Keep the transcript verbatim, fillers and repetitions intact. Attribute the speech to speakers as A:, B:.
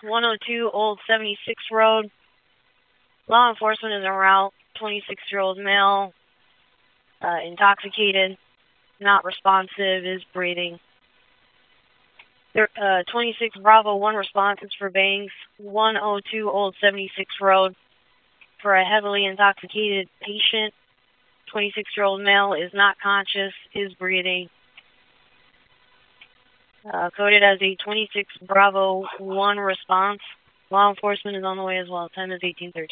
A: one oh two Old seventy-six Road. Law enforcement is en route. twenty-six-year-old male, uh, intoxicated, not responsive, is breathing. There, uh, twenty-six Bravo one responses for Banks, one oh two Old seventy-six Road. For a heavily intoxicated patient, twenty-six-year-old male is not conscious, is breathing. Uh, coded as a twenty-six Bravo one response. Law enforcement is on the way as well. Time is eighteen thirteen.